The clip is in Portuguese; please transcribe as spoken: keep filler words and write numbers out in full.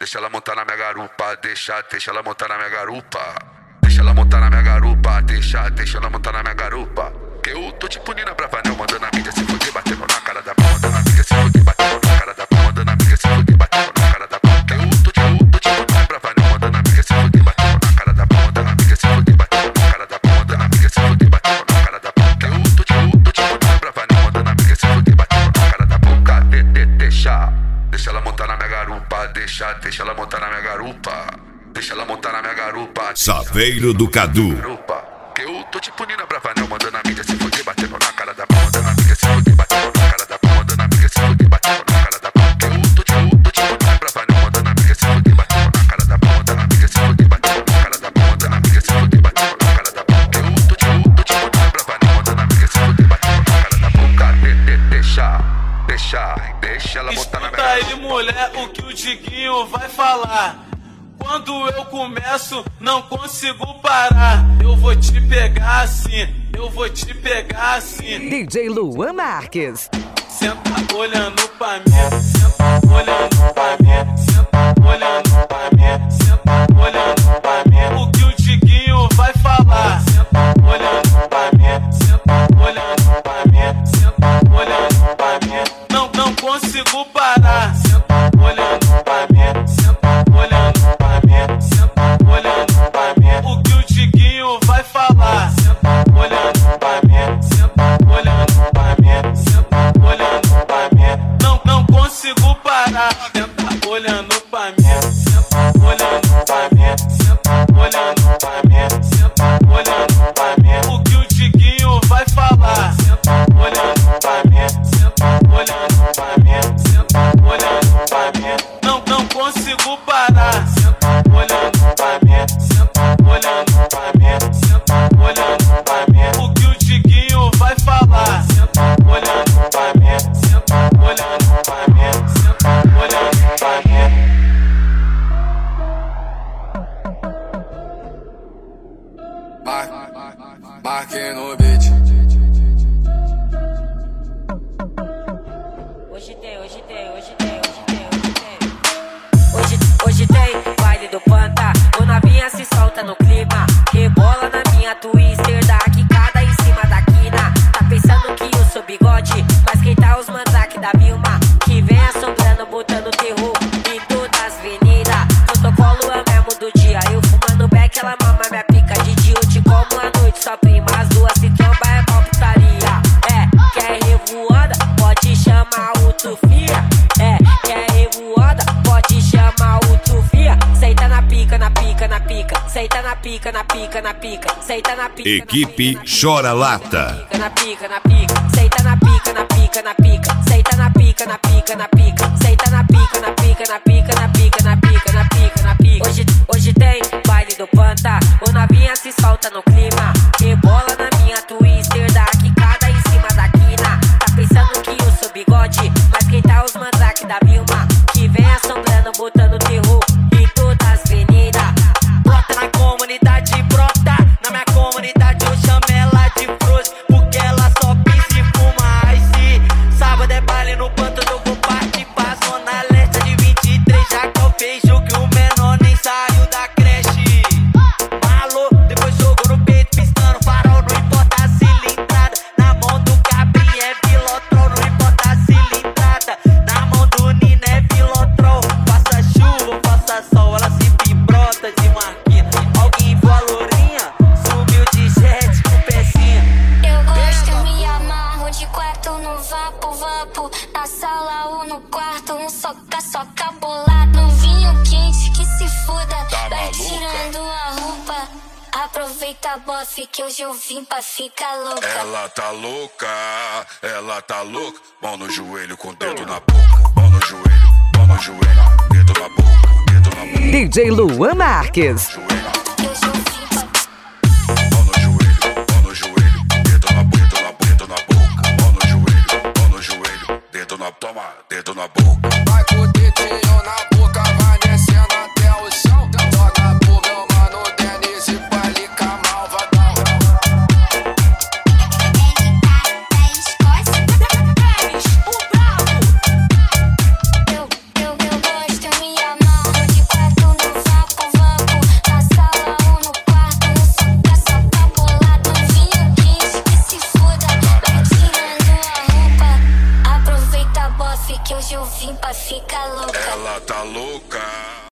Deixa ela montar na minha garupa, deixa, deixa ela montar na minha garupa. Deixa ela montar na minha garupa, deixa, deixa ela montar na minha garupa. Que eu tô tipo Nina Bravanel, mandando a mídia se fuder, batendo na cara da pau, mandando a mídia se fuder, batendo na cara da pau, mandando a mídia se fuder, batendo na cara da pau. Que eu tô tipo, tô tipo Nina Bravanel, mandando a mídia se fuder, batendo na cara da pau, mandando a mídia se fuder, batendo na cara da pau, mandando a mídia se fuder, batendo na cara da pau. Que eu tô tipo, tô tipo Nina Bravanel, mandando a mídia se fuder, batendo na cara da pau. Cadê, de, deixa, deixa ela montar na minha garupa, deixa, deixa ela montar na minha garupa. Deixa ela montar na minha garupa. Saveiro do Cadu. Que eu tô tipo Nina Bravanel, mandando a mídia se fuder, batendo na cara da pau, mandando a mídia se fuder, batendo na cara da pau, mandando a mídia se fuder, batendo na cara da pau. Que eu tô tipo, tô tipo Nina Bravanel, mandando a mídia se fuder, batendo na cara da pau, mandando a mídia se fuder, batendo na cara da pau, mandando a mídia se fuder, batendo na cara da pau. Que eu tô tipo, tô tipo Nina Bravanel, mandando a mídia se fuder, batendo na cara da pau. Cadê, de, deixa, deixa, deixa ela botar na minha cara. Escuta aí, mulher, o que o Diguinho vai falar. Quando eu começo, não consigo parar. Eu vou te pegar assim, eu vou te pegar assim. D J Luan Marques. Senta olhando pra mim, senta olhando pra mim, senta olhando pra mim, senta olhando pra mim. O que o Diguinho vai falar? Senta olhando pra mim, senta olhando pra mim, senta olhando pra mim. Não, não consigo parar. Senta olhando pra mim, senta olhando pra mim, senta olhando pra mim. O que o Diguinho vai falar? Senta olhando pra mim, senta olhando pra mim, senta olhando pra mim. Não, não consigo parar. Senta olhando pra mim, senta olhando pra mim, senta olhando pra mim, senta olhando pra mim. O que o Diguinho vai falar? Senta olhando pra mim, senta olhando pra mim, senta olhando pra mim. Não, não consigo parar. Senta olhando pra mim, senta olhando pra mim, senta olhando pra mim. O que o Diguinho vai falar? Senta olhando pra mim, senta olhando pra mim, senta olhando pra mim. Marque no beat. Hoje tem, hoje tem, hoje tem, hoje tem, hoje tem. Hoje, hoje tem baile do Panta. O novinha se solta no clima. Rebola na minha twister da quicada em cima da quina. Tá pensando que eu sou bigode, mas quem tá os mandrake da Vilma, que vem assombrando, botando terror em todas as avenidas. Protocolo é o mesmo do dia. Eu fumando beck, ela mama minha pica. De dia eu te como à noite, só prima. As duas se tromba é pau putaria. É, quer revoada? Pode chamar o Trufia. É, quer revoada? Pode chamar o Trufia. Seita na pica, na pica, na pica. Seita na pica, na pica, na pica. Seita na pica. Equipe Chora Lata. Na pica, na pica. Seita na pica, na pica, na pica. Seita na pica, na pica, na pica. Seita na pica, na pica, na pica, na pica, na pica, na pica, na pica. Hoje, hoje tem baile do Panta. O novinha se solta no clima. Rebola na minha twister da quicada em cima da quina. Tá pensando que eu sou bigode, mas quem tá os mandrake da Vilma, que vem assombrando, botando terror em todas as avenidas. Brota na comunidade, brota na minha comunidade. Eu chamo ela de frouxa, porque ela só pisa e fuma. Aí se sábado é baile no Pântano, eu vou participar. Zona Leste de vinte e três, já que eu vejo que o menor nem saiu da creche. Malô, depois jogou no peito, piscando farol, não importa a cilindrada. Na mão do cabrinho é Vilotrol, não importa a cilindrada. Na mão do Nino é Vilotrol. Faça chuva, faça sol, ela se brota de marquina. Alguém viu a lourinha? Subiu de jet com pecinha. Eu gosto, eu me amarro de quarto no vapo, vapo. Na sala ou no quarto, um soca, soca bolado. No vinho quente que se foda, Tá vai maluca? tirando a roupa. Aproveita a bofe que hoje eu vim pra ficar louca. Ela tá louca, ela tá louca. Mão no joelho com dedo na boca. Mão no joelho, mão no joelho, dedo na boca, dedo na boca. D J Luan Marques. Joelho, Hoje eu vim pra mão no joelho, mão no joelho, dedo na boca, dedo na boca, dedo na boca. Mão no joelho, mão no joelho, dedo na, toma, dedo na boca. Vai com o dedinho na boca, vai descendo até o chão. Joga pro meu mano Denise e palica malvadão. Eu, eu, eu gosto, eu me amarro de leve que hoje eu vim pra ficar louca. Ela tá louca.